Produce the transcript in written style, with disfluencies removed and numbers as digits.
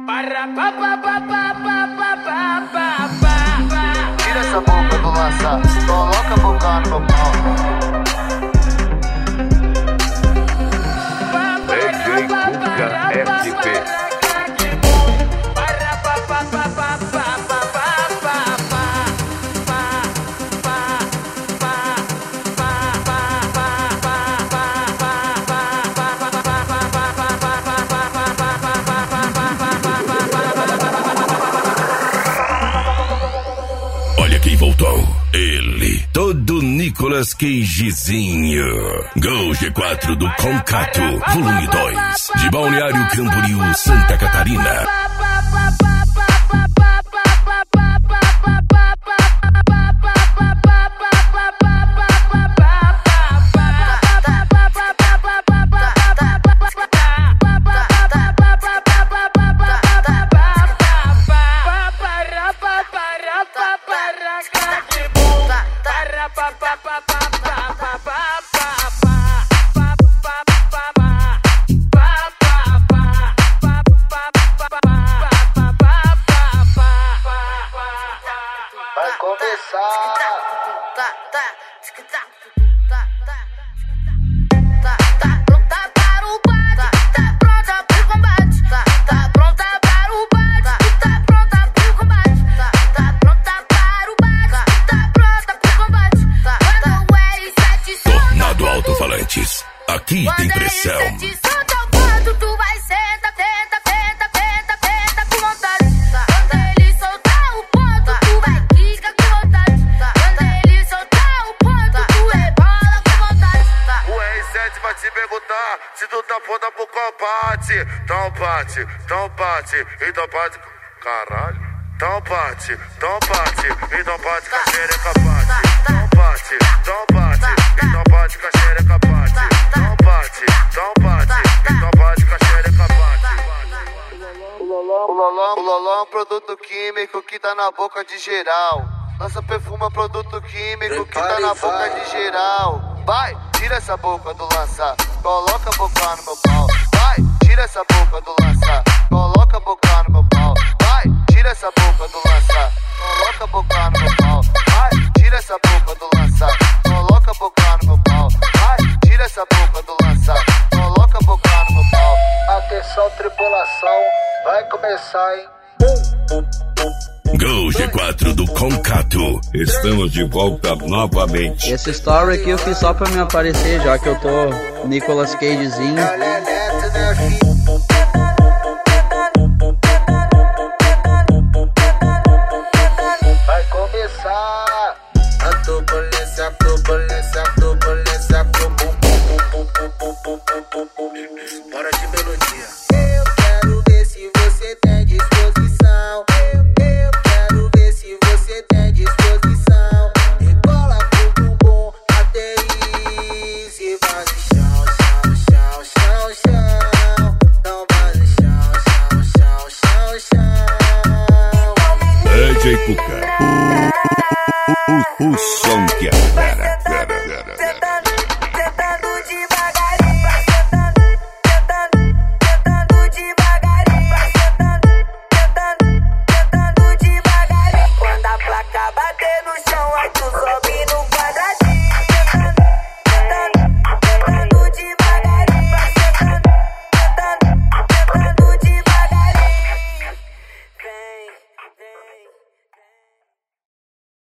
Tira essa boca do lança, coloca a boca no meu pau. DJ Cuca FP. Olha quem voltou, ele, todo Nicolas Cagezinho. Gol G4 do Concato, volume 2, de Balneário Camboriú, Santa Catarina. Vai começar. Pronta para o bate, tá pronta pro combate. Tá pronta para o bate, tá pronta pro combate. Tá pronta para o bate, tá pronta pro combate. Quando o R7 solta, Tornado Alto-Falantes, aqui tem pressão. quando o R7 solta o ponto, tu vai senta, tenta com vontade. Quando ele soltar o ponto, tu vai quica com vontade. Quando ele soltar o ponto, tu rebola com vontade. O R7 vai te perguntar se tu tá pronta pro combate. Então bate, então bate, caralho. Então bate, então bate, caxereca bate. Então bate, então bate, caxereca bate. Então bate, então bate, caxereca bate. O Loló é um produto químico que tá na boca de geral. Lança perfume é um produto químico que tá na boca de geral. Vai, tira essa boca do lança, coloca a boca no meu pau. Vai, tira essa boca do lança, coloca a boca no meu pau. Vai, tira essa boca do lança, coloca a boca no meu pau. Vai, tira essa boca do lança, coloca a boca no meu pau. Vai, tira essa boca do lança, coloca a boca no meu pau. Atenção, tripulação, vai começar, hein? Gol G4 do Concato. Estamos de volta novamente. Esse story aqui eu fiz só pra me aparecer, já que eu tô Nicolas Cagezinho. Vai começar. A turbulência, bora de melodia. Eu quero ver se você tem disposição. Eu quero ver se você tem disposição. Rebola pro bumbum até isso e vai no chão, chão, chão, chão, chão. Não vai no chão, chão, chão, chão, chão. DJ Cuca. O som que é fera.